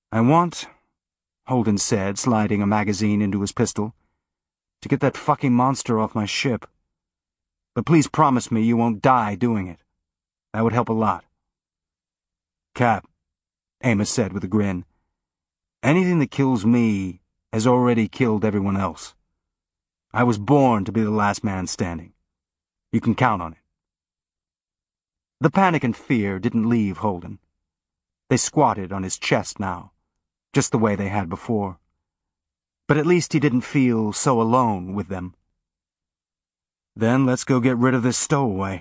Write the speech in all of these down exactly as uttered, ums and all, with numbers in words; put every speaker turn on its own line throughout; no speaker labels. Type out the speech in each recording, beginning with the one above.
I want, Holden said, sliding a magazine into his pistol, to get that fucking monster off my ship. But please promise me you won't die doing it. That would help a lot. Cap, Amos said with a grin, anything that kills me has already killed everyone else. I was born to be the last man standing. You can count on it. The panic and fear didn't leave Holden. They squatted on his chest now, just the way they had before. But at least he didn't feel so alone with them. Then let's go get rid of this stowaway.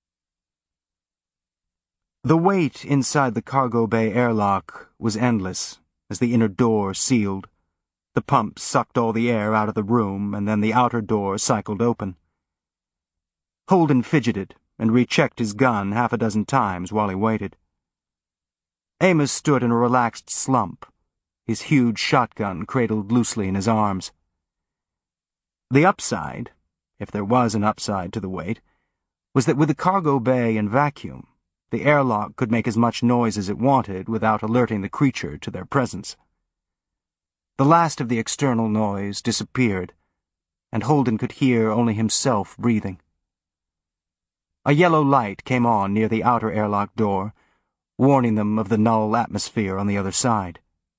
The wait inside the cargo bay airlock was endless as the inner door sealed. The pump sucked all the air out of the room, and then the outer door cycled open. Holden fidgeted and rechecked his gun half a dozen times while he waited. Amos stood in a relaxed slump, his huge shotgun cradled loosely in his arms. The upside, if there was an upside to the wait, was that with the cargo bay and vacuum, the airlock could make as much noise as it wanted without alerting the creature to their presence. The last of the external noise disappeared, and Holden could hear only himself breathing. A yellow light came on near the outer airlock door, warning them of the null atmosphere on the other side.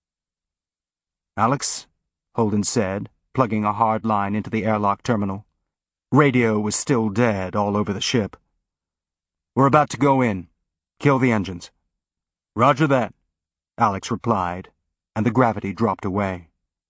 Alex, Holden said, plugging a hard line into the airlock terminal. Radio was still dead all over the ship. We're about to go in. Kill the engines. Roger that, Alex replied, and the gravity dropped away.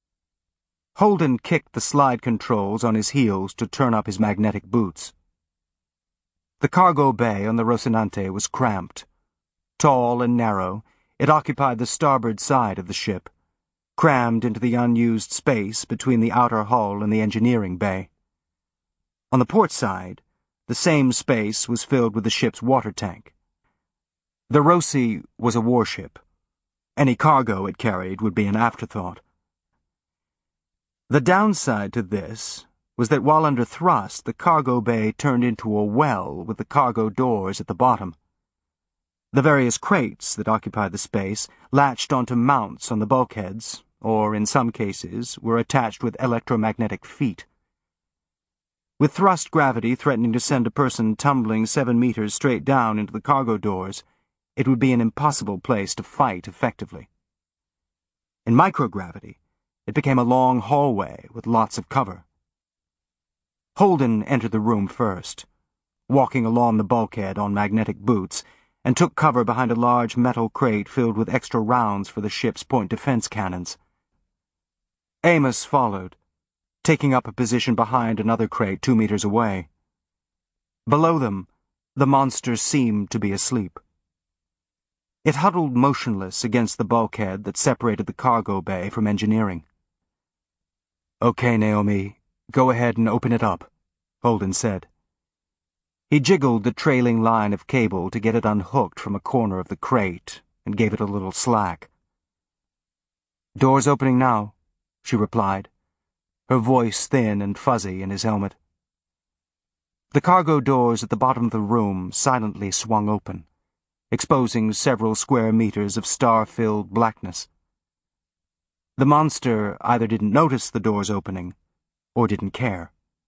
Holden kicked the slide controls on his heels to turn up his magnetic boots. The cargo bay on the Rocinante was cramped. Tall and narrow, it occupied the starboard side of the ship, crammed into the unused space between the outer hull and the engineering bay. On the port side, the same space was filled with the ship's water tank. The Roci was a warship. Any cargo it carried would be an afterthought. The downside to this was that while under thrust, the cargo bay turned into a well with the cargo doors at the bottom. The various crates that occupied the space latched onto mounts on the bulkheads, or, in some cases, were attached with electromagnetic feet. With thrust gravity threatening to send a person tumbling seven meters straight down into the cargo doors, it would be an impossible place to fight effectively. In microgravity, it became a long hallway with lots of cover. Holden entered the room first, walking along the bulkhead on magnetic boots, and took cover behind a large metal crate filled with extra rounds for the ship's point defense cannons. Amos followed, taking up a position behind another crate two meters away. Below them, the monster seemed to be asleep. It huddled motionless against the bulkhead that separated the cargo bay from engineering. "Okay, Naomi, go ahead and open it up," Holden said. He jiggled the trailing line of cable to get it unhooked from a corner of the crate and gave it a little slack. "Door's opening now," she replied, her voice thin and fuzzy in his helmet. The cargo doors at the bottom of the room silently swung open, exposing several square meters of star-filled blackness. The monster either didn't notice the doors opening, or didn't care.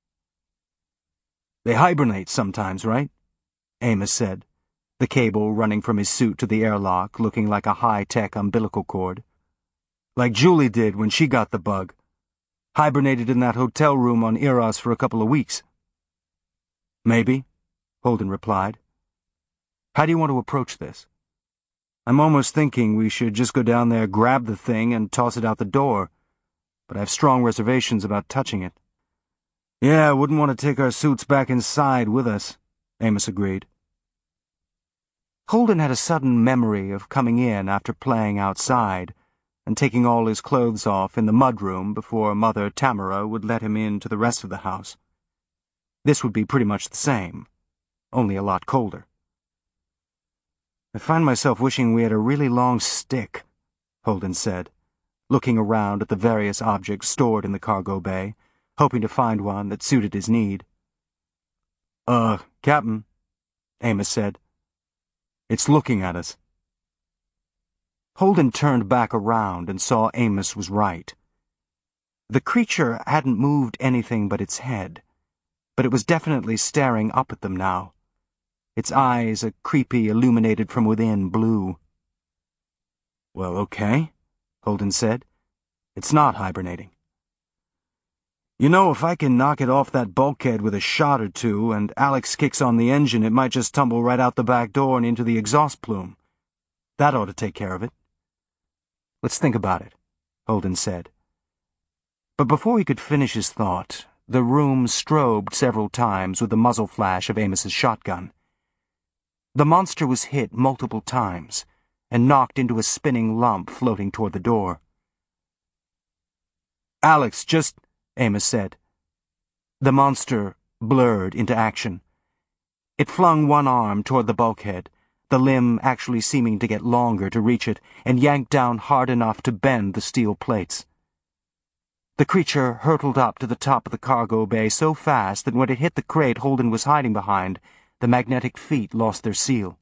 "They hibernate sometimes, right?" Amos said, the cable running from his suit to the airlock looking like a high-tech umbilical cord. "Like Julie did when she got the bug. Hibernated in that hotel room on Eros for a couple of weeks." "Maybe," Holden replied. "How do you want to approach this? I'm almost thinking we should just go down there, grab the thing, and toss it out the door, but I have strong reservations about touching it." "Yeah, I wouldn't want to take our suits back inside with us," Amos agreed. Holden had a sudden memory of coming in after playing outside and taking all his clothes off in the mudroom before Mother Tamara would let him in to the rest of the house. This would be pretty much the same, only a lot colder. "I find myself wishing we had a really long stick," Holden said, looking around at the various objects stored in the cargo bay, hoping to find one that suited his need. Uh, Captain," Amos said. "It's looking at us." Holden turned back around and saw Amos was right. The creature hadn't moved anything but its head, but it was definitely staring up at them now, its eyes a creepy, illuminated from within blue. "Well, okay," Holden said. "It's not hibernating. You know, if I can knock it off that bulkhead with a shot or two, and Alex kicks on the engine, it might just tumble right out the back door and into the exhaust plume. That ought to take care of it." "Let's think about it," Holden said. But before he could finish his thought, the room strobed several times with the muzzle flash of Amos's shotgun. The monster was hit multiple times and knocked into a spinning lump floating toward the door. "Alex, just—" Amos said. The monster blurred into action. It flung one arm toward the bulkhead, the limb actually seeming to get longer to reach it, and yanked down hard enough to bend the steel plates. The creature hurtled up to the top of the cargo bay so fast that when it hit the crate Holden was hiding behind, the magnetic feet lost their seal.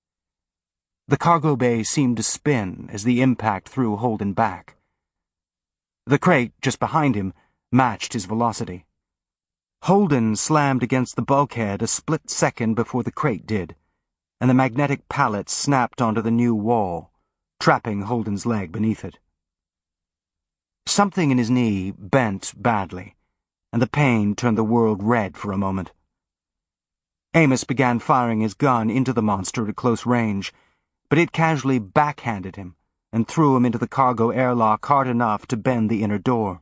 The cargo bay seemed to spin as the impact threw Holden back. The crate, just behind him, matched his velocity. Holden slammed against the bulkhead a split second before the crate did, and the magnetic pallet snapped onto the new wall, trapping Holden's leg beneath it. Something in his knee bent badly, and the pain turned the world red for a moment. Amos began firing his gun into the monster at close range, but it casually backhanded him and threw him into the cargo airlock hard enough to bend the inner door.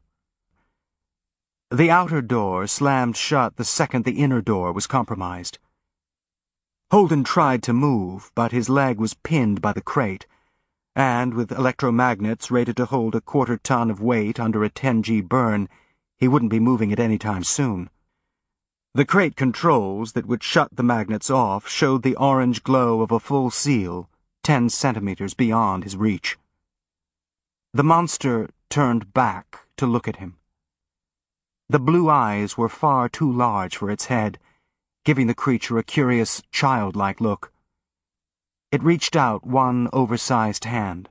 The outer door slammed shut the second the inner door was compromised. Holden tried to move, but his leg was pinned by the crate, and with electromagnets rated to hold a quarter ton of weight under a ten G burn, he wouldn't be moving it any time soon. The crate controls that would shut the magnets off showed the orange glow of a full seal, ten centimeters beyond his reach. The monster turned back to look at him. The blue eyes were far too large for its head, giving the creature a curious, childlike look. It reached out one oversized hand.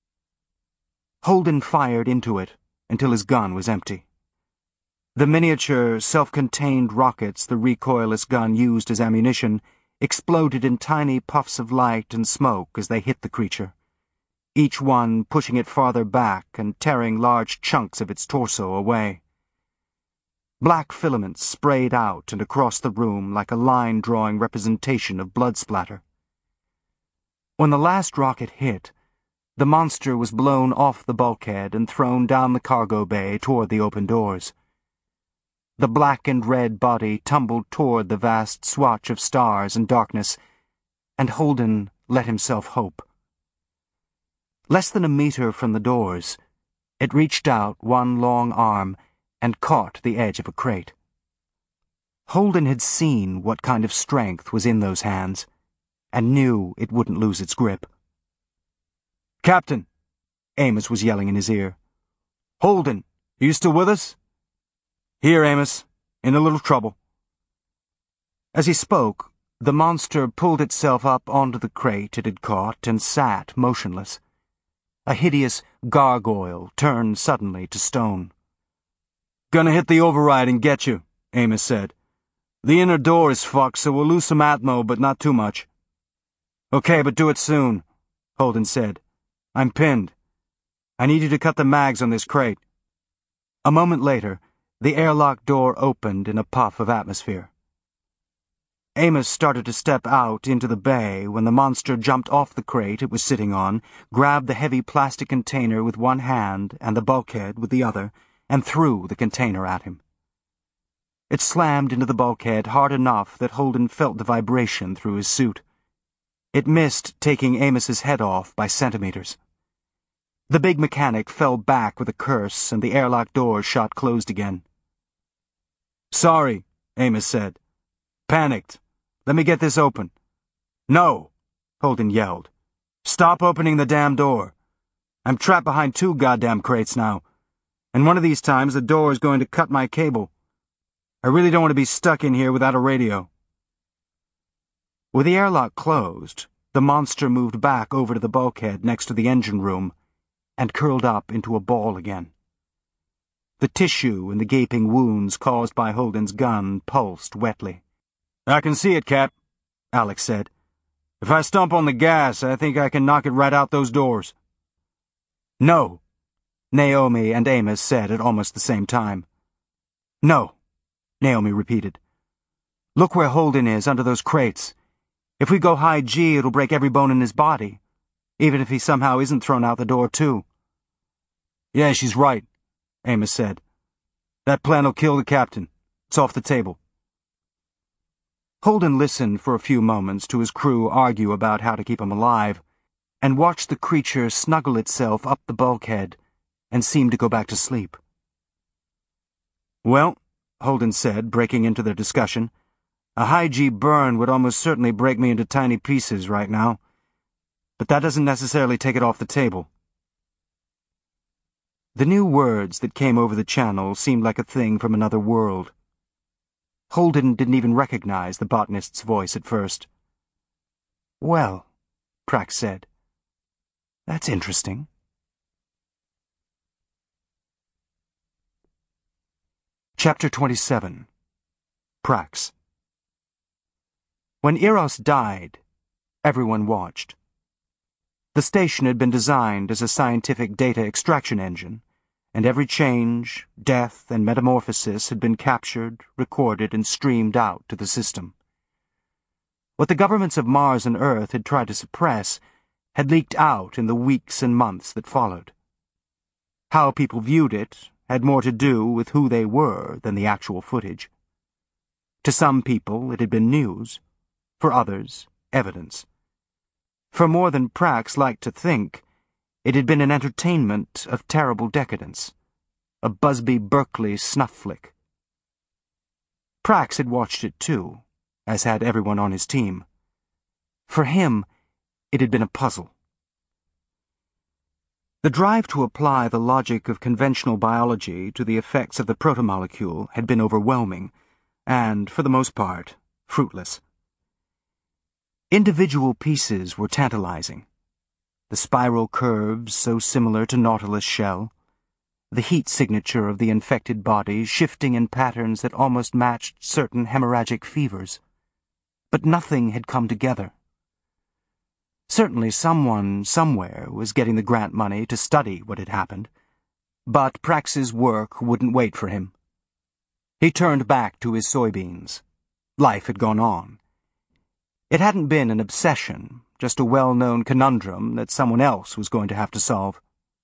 Holden fired into it until his gun was empty. The miniature, self-contained rockets the recoilless gun used as ammunition exploded in tiny puffs of light and smoke as they hit the creature, each one pushing it farther back and tearing large chunks of its torso away. Black filaments sprayed out and across the room like a line-drawing representation of blood splatter. When the last rocket hit, the monster was blown off the bulkhead and thrown down the cargo bay toward the open doors. The black and red body tumbled toward the vast swatch of stars and darkness, and Holden let himself hope. Less than a meter from the doors, it reached out one long arm and caught the edge of a crate. Holden had seen what kind of strength was in those hands, and knew it wouldn't lose its grip. "Captain!" Amos was yelling in his ear. "Holden, are you still with us?" "Here, Amos. In a little trouble." As he spoke, the monster pulled itself up onto the crate it had caught and sat motionless. A hideous gargoyle turned suddenly to stone. "Gonna hit the override and get you," Amos said. "The inner door is fucked, so we'll lose some atmo, but not too much." "Okay, but do it soon," Holden said. "I'm pinned. I need you to cut the mags on this crate." A moment later, the airlock door opened in a puff of atmosphere. Amos started to step out into the bay when the monster jumped off the crate it was sitting on, grabbed the heavy plastic container with one hand and the bulkhead with the other, and threw the container at him. It slammed into the bulkhead hard enough that Holden felt the vibration through his suit. It missed taking Amos's head off by centimeters. The big mechanic fell back with a curse, and the airlock door shot closed again. "Sorry," Amos said. "Panicked. Let me get this open." "No," Holden yelled. "Stop opening the damn door. I'm trapped behind two goddamn crates now, and one of these times the door is going to cut my cable. I really don't want to be stuck in here without a radio." With the airlock closed, the monster moved back over to the bulkhead next to the engine room and curled up into a ball again. The tissue in the gaping wounds caused by Holden's gun pulsed wetly. "I can see it, Cap," Alex said. "If I stomp on the gas, I think I can knock it right out those doors." "No," Naomi and Amos said at almost the same time. "No," Naomi repeated. "Look where Holden is, under those crates. If we go high G, it'll break every bone in his body, even if he somehow isn't thrown out the door, too." "Yeah, she's right," Amos said. "That plan'll kill the captain. It's off the table." Holden listened for a few moments to his crew argue about how to keep him alive, and watched the creature snuggle itself up the bulkhead and seem to go back to sleep. "Well," Holden said, breaking into their discussion, "a high-G burn would almost certainly break me into tiny pieces right now, but that doesn't necessarily take it off the table." The new words that came over the channel seemed like a thing from another world. Holden didn't even recognize the botanist's voice at first. "Well," Prax said, "that's interesting." Chapter twenty-seven. Prax. When Eros died, everyone watched. The station had been designed as a scientific data extraction engine, and every change, death, and metamorphosis had been captured, recorded, and streamed out to the system. What the governments of Mars and Earth had tried to suppress had leaked out in the weeks and months that followed. How people viewed it had more to do with who they were than the actual footage. To some people it had been news, for others, evidence. For more than Prax liked to think, it had been an entertainment of terrible decadence, a Busby Berkeley snuff flick. Prax had watched it too, as had everyone on his team. For him, it had been a puzzle. The drive to apply the logic of conventional biology to the effects of the protomolecule had been overwhelming, and, for the most part, fruitless. Individual pieces were tantalizing. The spiral curves so similar to Nautilus shell, the heat signature of the infected body shifting in patterns that almost matched certain hemorrhagic fevers. But nothing had come together. Certainly someone, somewhere, was getting the grant money to study what had happened, but Prax's work wouldn't wait for him. He turned back to his soybeans. Life had gone on. It hadn't been an obsession, just a well-known conundrum that someone else was going to have to solve.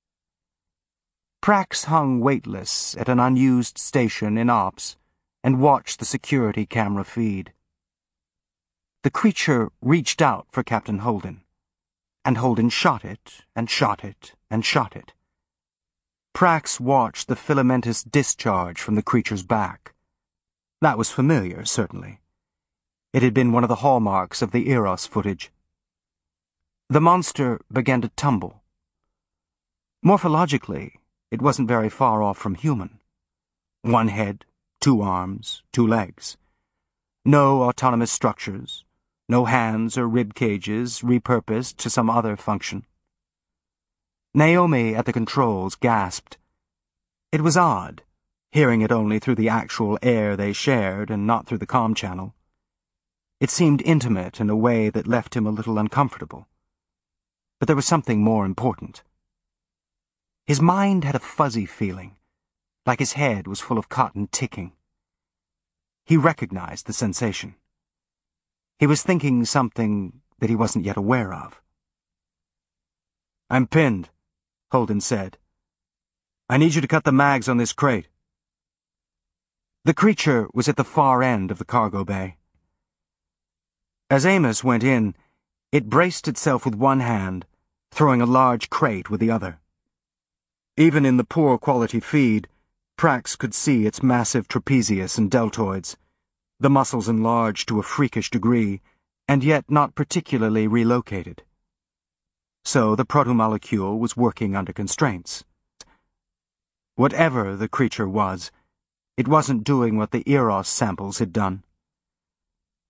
Prax hung weightless at an unused station in Ops and watched the security camera feed. The creature reached out for Captain Holden, and Holden shot it, and shot it, and shot it. Prax watched the filamentous discharge from the creature's back. That was familiar, certainly. It had been one of the hallmarks of the Eros footage. The monster began to tumble. Morphologically, it wasn't very far off from human. One head, two arms, two legs. No autonomous structures, no hands or rib cages repurposed to some other function. Naomi at the controls gasped. It was odd, hearing it only through the actual air they shared and not through the comm channel. It seemed intimate in a way that left him a little uncomfortable. But there was something more important. His mind had a fuzzy feeling, like his head was full of cotton ticking. He recognized the sensation. He was thinking something that he wasn't yet aware of. "I'm pinned," Holden said. "I need you to cut the mags on this crate." The creature was at the far end of the cargo bay. As Amos went in, it braced itself with one hand, throwing a large crate with the other. Even in the poor quality feed, Prax could see its massive trapezius and deltoids, the muscles enlarged to a freakish degree, and yet not particularly relocated. So the protomolecule was working under constraints. Whatever the creature was, it wasn't doing what the Eros samples had done.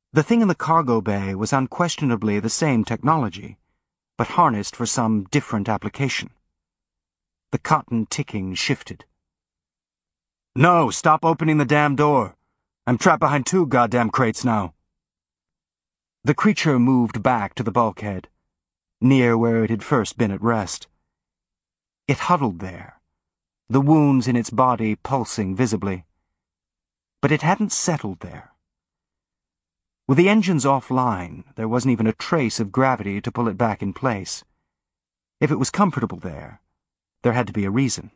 The thing in the cargo bay was unquestionably the same technology, but harnessed for some different application. The cotton ticking shifted. No, stop opening the damn door. I'm trapped behind two goddamn crates now. The creature moved back to the bulkhead, near where it had first been at rest. It huddled there, the wounds in its body pulsing visibly. But it hadn't settled there. With the engines offline, there wasn't even a trace of gravity to pull it back in place. If it was comfortable there, there had to be a reason.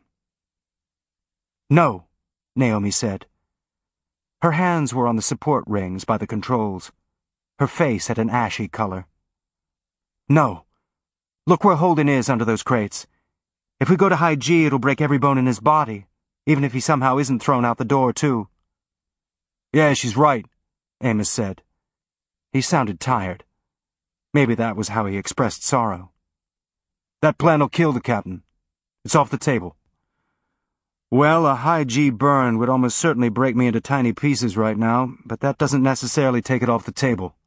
No, Naomi said. Her hands were on the support rings by the controls. Her face had an ashy color. No. Look where Holden is under those crates. If we go to high G, it'll break every bone in his body, even if he somehow isn't thrown out the door, too. Yeah, she's right, Amos said. He sounded tired. Maybe that was how he expressed sorrow. That plan'll kill the captain. It's off the table. Well, a high G burn would almost certainly break me into tiny pieces right now, but that doesn't necessarily take it off the table.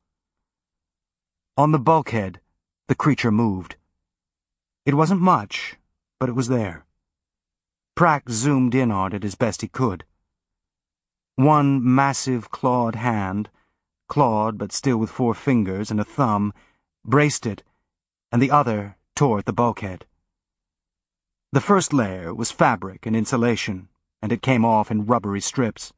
On the bulkhead, the creature moved. It wasn't much, but it was there. Prax zoomed in on it as best he could. One massive clawed hand, clawed but still with four fingers and a thumb, braced it, and the other tore at the bulkhead. The first layer was fabric and insulation, and it came off in rubbery strips.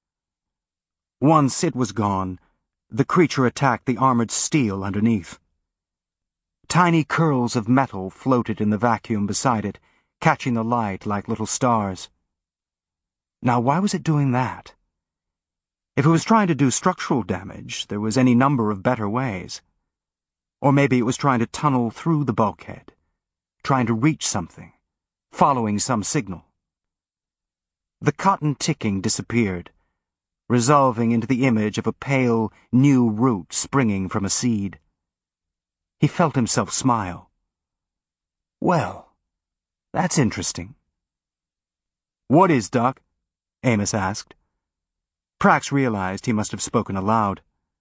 Once it was gone, the creature attacked the armored steel underneath. Tiny curls of metal floated in the vacuum beside it, catching the light like little stars. Now, why was it doing that? If it was trying to do structural damage, there was any number of better ways. Or maybe it was trying to tunnel through the bulkhead, trying to reach something, following some signal. The cotton ticking disappeared, resolving into the image of a pale, new root springing from a seed. He felt himself smile. Well, that's interesting. What is, Doc? Amos asked. Prax realized he must have spoken aloud.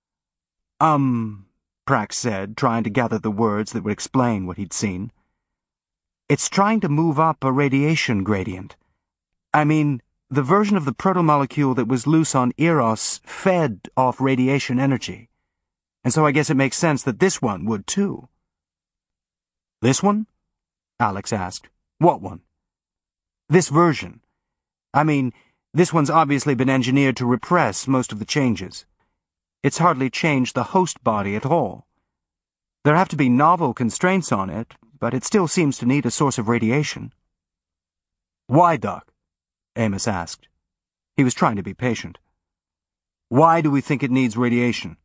Um, Prax said, trying to gather the words that would explain what he'd seen. It's trying to move up a radiation gradient. I mean, the version of the protomolecule that was loose on Eros fed off radiation energy. And so I guess it makes sense that this one would too. This one? Alex asked. What one? This version. I mean, this one's obviously been engineered to repress most of the changes. It's hardly changed the host body at all. There have to be novel constraints on it, but it still seems to need a source of radiation. Why, Doc? Amos asked. He was trying to be patient. Why do we think it needs radiation?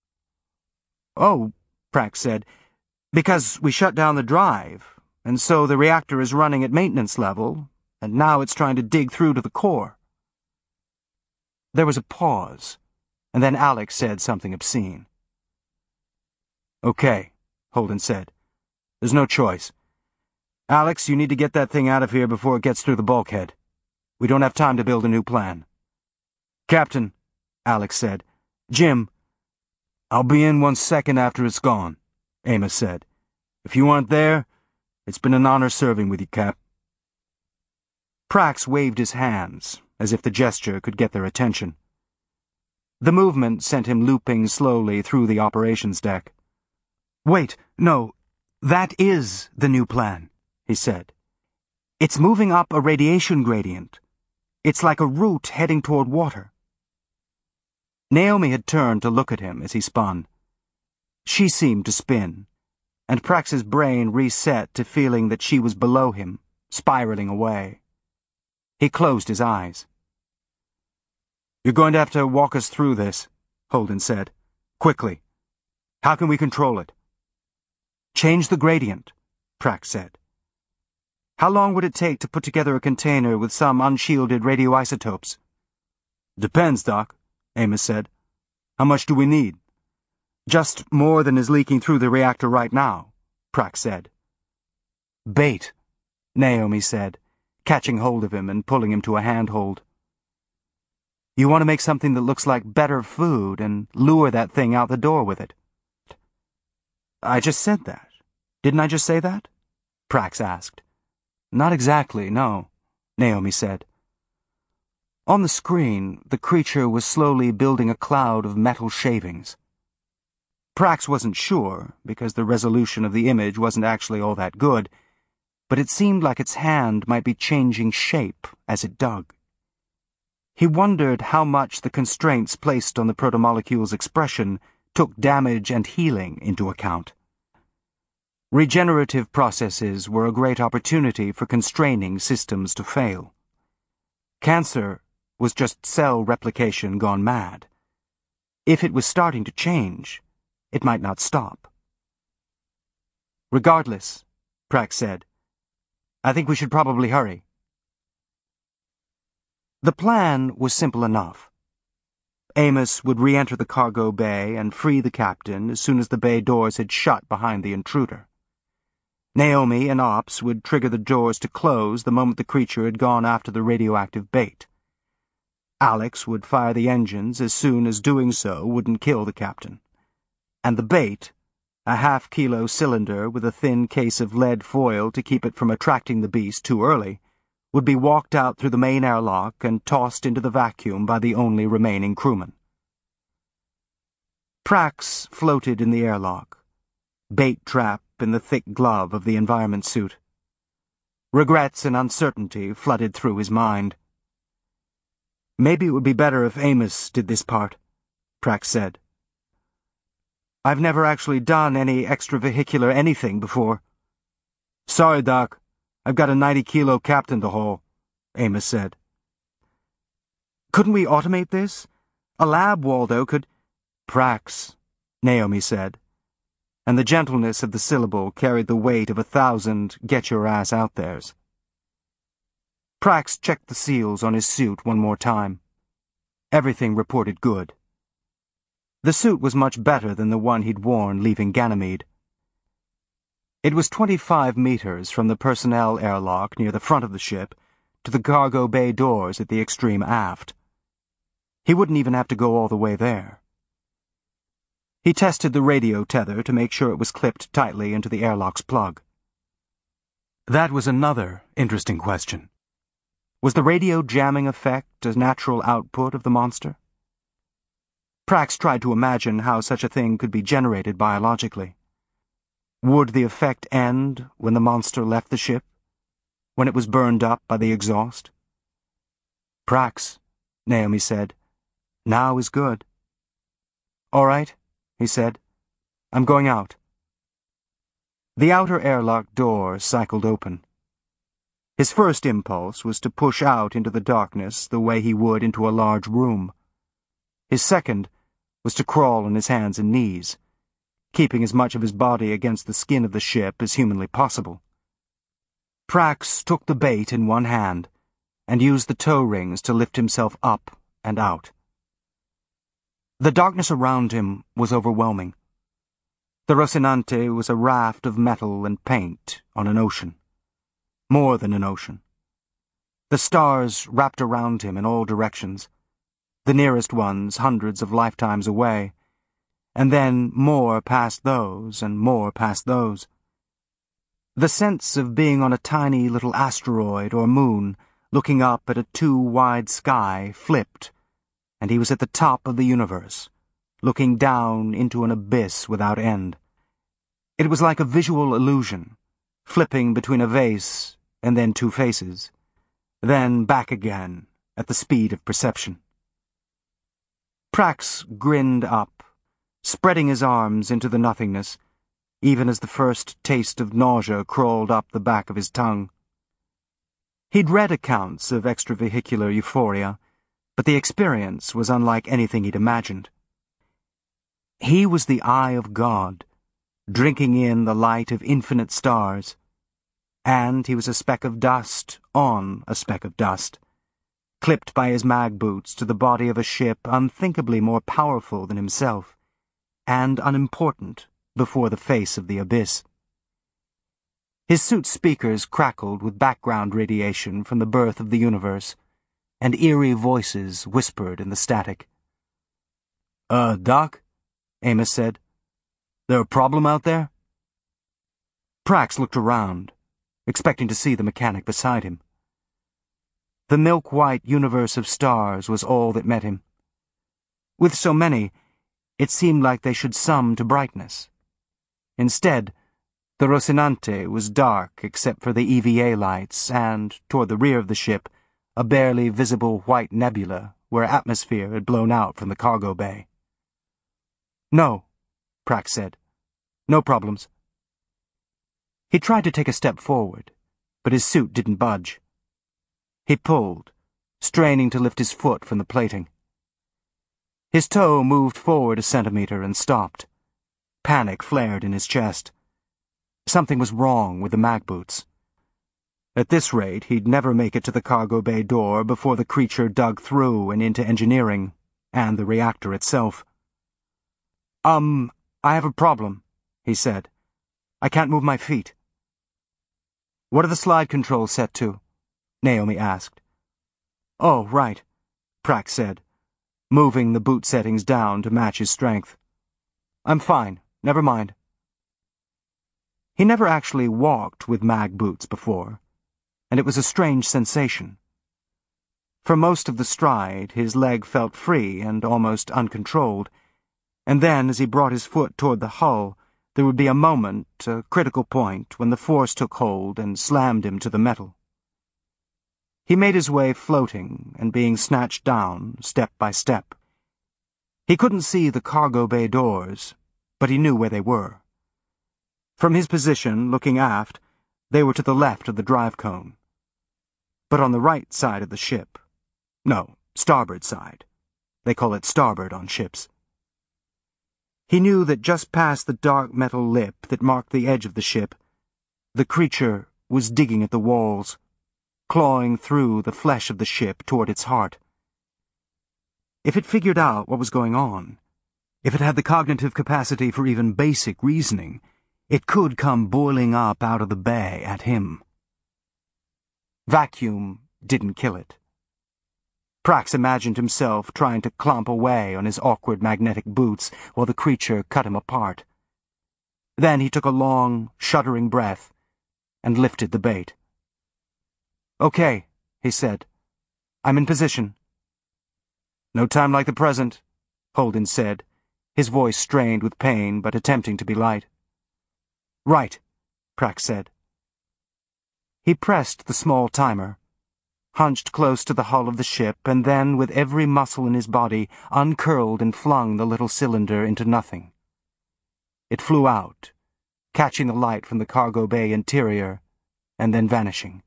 Oh, Prax said, because we shut down the drive, and so the reactor is running at maintenance level, and now it's trying to dig through to the core. There was a pause, and then Alex said something obscene. Okay, Holden said. There's no choice. Alex, you need to get that thing out of here before it gets through the bulkhead. We don't have time to build a new plan. Captain, Alex said. Jim. I'll be in one second after it's gone, Amos said. If you aren't there, it's been an honor serving with you, Cap. Prax waved his hands, as if the gesture could get their attention. The movement sent him looping slowly through the operations deck. Wait, no, that is the new plan, he said. It's moving up a radiation gradient. It's like a root heading toward water. Naomi had turned to look at him as he spun. She seemed to spin, and Prax's brain reset to feeling that she was below him, spiraling away. He closed his eyes. You're going to have to walk us through this, Holden said. Quickly. How can we control it? Change the gradient, Prax said. How long would it take to put together a container with some unshielded radioisotopes? Depends, Doc, Amos said. How much do we need? Just more than is leaking through the reactor right now, Prax said. Bait, Naomi said, catching hold of him and pulling him to a handhold. You want to make something that looks like better food and lure that thing out the door with it. I just said that. Didn't I just say that? Prax asked. Not exactly, no, Naomi said. On the screen, the creature was slowly building a cloud of metal shavings. Prax wasn't sure, because the resolution of the image wasn't actually all that good, but it seemed like its hand might be changing shape as it dug. He wondered how much the constraints placed on the protomolecule's expression took damage and healing into account. Regenerative processes were a great opportunity for constraining systems to fail. Cancer was just cell replication gone mad. If it was starting to change, it might not stop. Regardless, Prax said, I think we should probably hurry. The plan was simple enough. Amos would re-enter the cargo bay and free the captain as soon as the bay doors had shut behind the intruder. Naomi and Ops would trigger the doors to close the moment the creature had gone after the radioactive bait. Alex would fire the engines as soon as doing so wouldn't kill the captain. And the bait, a half-kilo cylinder with a thin case of lead foil to keep it from attracting the beast too early, would be walked out through the main airlock and tossed into the vacuum by the only remaining crewman. Prax floated in the airlock, bait trap in the thick glove of the environment suit. Regrets and uncertainty flooded through his mind. Maybe it would be better if Amos did this part, Prax said. I've never actually done any extravehicular anything before. Sorry, Doc. I've got a ninety-kilo captain to haul, Amos said. Couldn't we automate this? A lab, Waldo, could... Prax, Naomi said, and the gentleness of the syllable carried the weight of a thousand get-your-ass-out-theres. Prax checked the seals on his suit one more time. Everything reported good. The suit was much better than the one he'd worn leaving Ganymede. It was twenty-five meters from the personnel airlock near the front of the ship to the cargo bay doors at the extreme aft. He wouldn't even have to go all the way there. He tested the radio tether to make sure it was clipped tightly into the airlock's plug. That was another interesting question. Was the radio jamming effect a natural output of the monster? Prax tried to imagine how such a thing could be generated biologically. Would the effect end when the monster left the ship? When it was burned up by the exhaust? Prax, Naomi said, now is good. All right, he said. I'm going out. The outer airlock door cycled open. His first impulse was to push out into the darkness the way he would into a large room. His second was to crawl on his hands and knees, keeping as much of his body against the skin of the ship as humanly possible. Prax took the bait in one hand and used the toe rings to lift himself up and out. The darkness around him was overwhelming. The Rocinante was a raft of metal and paint on an ocean. More than an ocean. The stars wrapped around him in all directions, the nearest ones hundreds of lifetimes away, and then more past those and more past those. The sense of being on a tiny little asteroid or moon, looking up at a too-wide sky, flipped, and he was at the top of the universe, looking down into an abyss without end. It was like a visual illusion, flipping between a vase and then two faces, then back again at the speed of perception. Prax grinned up, spreading his arms into the nothingness, even as the first taste of nausea crawled up the back of his tongue. He'd read accounts of extravehicular euphoria, but the experience was unlike anything he'd imagined. He was the eye of God, drinking in the light of infinite stars, and he was a speck of dust on a speck of dust, clipped by his mag boots to the body of a ship unthinkably more powerful than himself, and unimportant before the face of the abyss. His suit's speakers crackled with background radiation from the birth of the universe, and eerie voices whispered in the static. Uh, Doc? Amos said. There a problem out there? Prax looked around, expecting to see the mechanic beside him. The milk-white universe of stars was all that met him. With so many, it seemed like they should sum to brightness. Instead, the Rocinante was dark except for the E V A lights and, toward the rear of the ship, a barely visible white nebula where atmosphere had blown out from the cargo bay. No, Prax said. No problems. He tried to take a step forward, but his suit didn't budge. He pulled, straining to lift his foot from the plating. His toe moved forward a centimeter and stopped. Panic flared in his chest. Something was wrong with the mag boots. At this rate, he'd never make it to the cargo bay door before the creature dug through and into engineering, and the reactor itself. Um, I have a problem, he said. I can't move my feet. What are the slide controls set to? Naomi asked. Oh, right, Prax said, moving the boot settings down to match his strength. I'm fine, never mind. He never actually walked with mag boots before, and it was a strange sensation. For most of the stride, his leg felt free and almost uncontrolled, and then, as he brought his foot toward the hull, there would be a moment, a critical point, when the force took hold and slammed him to the metal. He made his way floating and being snatched down, step by step. He couldn't see the cargo bay doors, but he knew where they were. From his position, looking aft, they were to the left of the drive cone. But on the right side of the ship. No, starboard side. They call it starboard on ships. He knew that just past the dark metal lip that marked the edge of the ship, the creature was digging at the walls, clawing through the flesh of the ship toward its heart. If it figured out what was going on, if it had the cognitive capacity for even basic reasoning, it could come boiling up out of the bay at him. Vacuum didn't kill it. Prax imagined himself trying to clomp away on his awkward magnetic boots while the creature cut him apart. Then he took a long, shuddering breath and lifted the bait. Okay, he said. I'm in position. No time like the present, Holden said, his voice strained with pain but attempting to be light. Right, Prax said. He pressed the small timer, hunched close to the hull of the ship, and then, with every muscle in his body, uncurled and flung the little cylinder into nothing. It flew out, catching the light from the cargo bay interior, and then vanishing.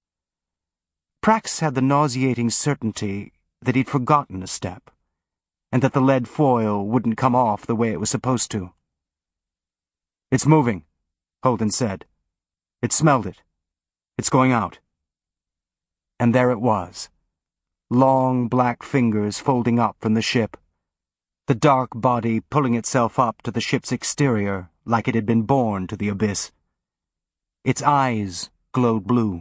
Prax had the nauseating certainty that he'd forgotten a step, and that the lead foil wouldn't come off the way it was supposed to. It's moving, Holden said. It smelled it. It's going out. And there it was, long black fingers folding up from the ship, the dark body pulling itself up to the ship's exterior like it had been born to the abyss. Its eyes glowed blue.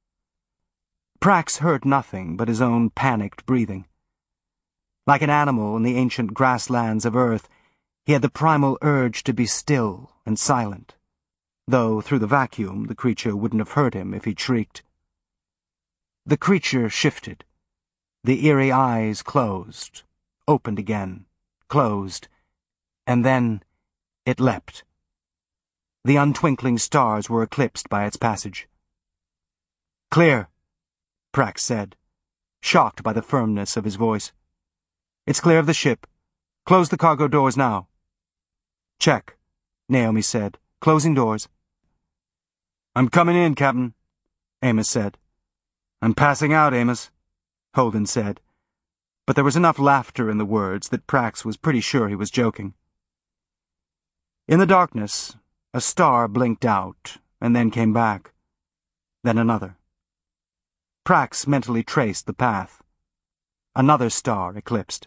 Prax heard nothing but his own panicked breathing. Like an animal in the ancient grasslands of Earth, he had the primal urge to be still and silent, though through the vacuum the creature wouldn't have heard him if he'd shrieked. The creature shifted. The eerie eyes closed, opened again, closed, and then it leapt. The untwinkling stars were eclipsed by its passage. Clear, Prax said, shocked by the firmness of his voice. It's clear of the ship. Close the cargo doors now. Check, Naomi said, closing doors. I'm coming in, Captain, Amos said. I'm passing out, Amos, Holden said, but there was enough laughter in the words that Prax was pretty sure he was joking. In the darkness, a star blinked out and then came back, then another. Prax mentally traced the path. Another star eclipsed.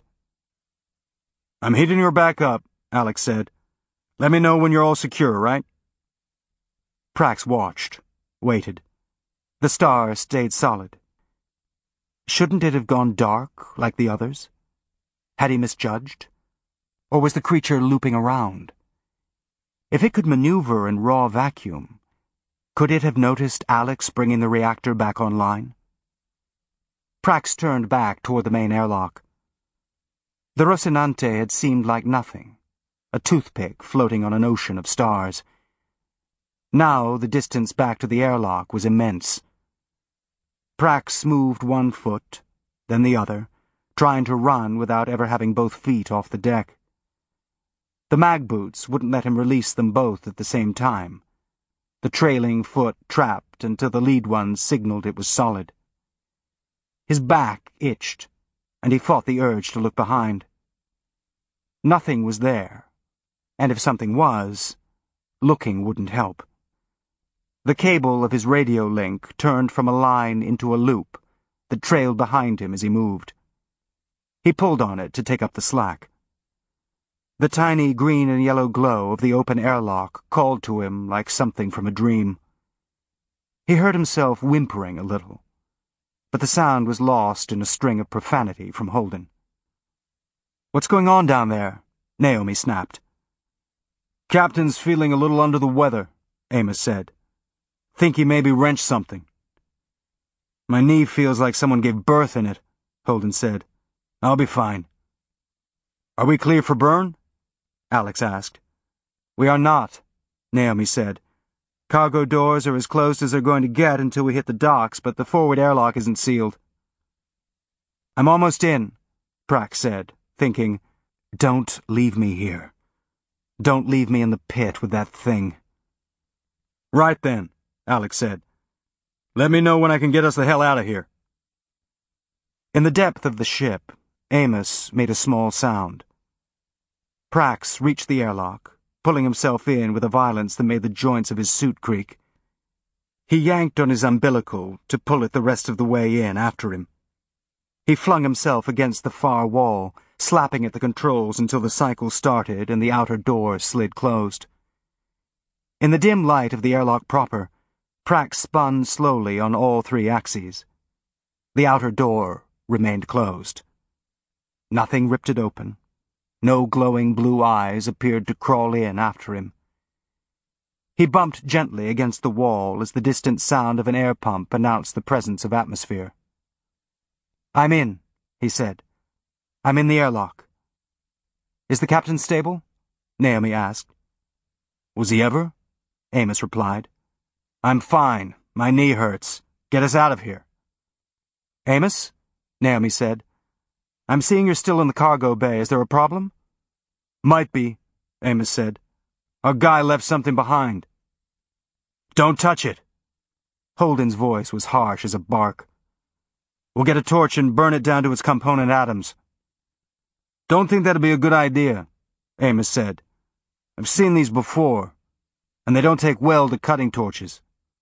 I'm heating her back up, Alex said. Let me know when you're all secure, right? Prax watched, waited. The star stayed solid. Shouldn't it have gone dark like the others? Had he misjudged? Or was the creature looping around? If it could maneuver in raw vacuum, could it have noticed Alex bringing the reactor back online? Prax turned back toward the main airlock. The Rocinante had seemed like nothing, a toothpick floating on an ocean of stars. Now the distance back to the airlock was immense. Prax moved one foot, then the other, trying to run without ever having both feet off the deck. The mag boots wouldn't let him release them both at the same time. The trailing foot trapped until the lead one signaled it was solid. His back itched, and he fought the urge to look behind. Nothing was there, and if something was, looking wouldn't help. The cable of his radio link turned from a line into a loop that trailed behind him as he moved. He pulled on it to take up the slack. The tiny green and yellow glow of the open airlock called to him like something from a dream. He heard himself whimpering a little, but the sound was lost in a string of profanity from Holden. "What's going on down there?" Naomi snapped. "Captain's feeling a little under the weather," Amos said. "Think he maybe wrenched something." "My knee feels like someone gave birth in it," Holden said. "I'll be fine." "Are we clear for burn?" Alex asked. "We are not," Naomi said. "Cargo doors are as closed as they're going to get until we hit the docks, but the forward airlock isn't sealed." "I'm almost in," Prax said, thinking, "Don't leave me here. Don't leave me in the pit with that thing." "Right then," Alex said. "Let me know when I can get us the hell out of here." In the depth of the ship, Amos made a small sound. Prax reached the airlock, pulling himself in with a violence that made the joints of his suit creak. He yanked on his umbilical to pull it the rest of the way in after him. He flung himself against the far wall, slapping at the controls until the cycle started and the outer door slid closed. In the dim light of the airlock proper, Prax spun slowly on all three axes. The outer door remained closed. Nothing ripped it open. No glowing blue eyes appeared to crawl in after him. He bumped gently against the wall as the distant sound of an air pump announced the presence of atmosphere. "I'm in," he said. "I'm in the airlock." "Is the captain stable?" Naomi asked. "Was he ever?" Amos replied. "I'm fine. My knee hurts. Get us out of here." "Amos?" Naomi said. "I'm seeing you're still in the cargo bay. Is there a problem?" "Might be," Amos said. "Our guy left something behind." "Don't touch it." Holden's voice was harsh as a bark. "We'll get a torch and burn it down to its component atoms." "Don't think that'd be a good idea," Amos said. "I've seen these before, and they don't take well to cutting torches."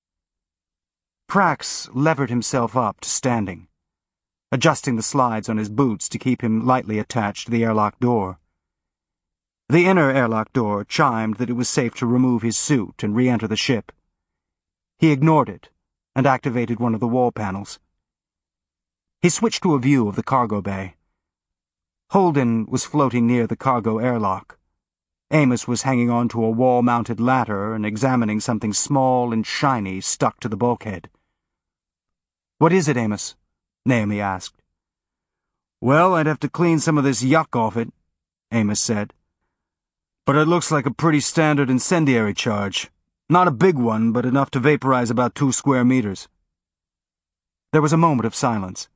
Prax levered himself up to standing, adjusting the slides on his boots to keep him lightly attached to the airlock door. The inner airlock door chimed that it was safe to remove his suit and re-enter the ship. He ignored it and activated one of the wall panels. He switched to a view of the cargo bay. Holden was floating near the cargo airlock. Amos was hanging on to a wall-mounted ladder and examining something small and shiny stuck to the bulkhead. "What is it, Amos?" Naomi asked. "Well, I'd have to clean some of this yuck off it," Amos said. "But it looks like a pretty standard incendiary charge. Not a big one, but enough to vaporize about two square meters." There was a moment of silence.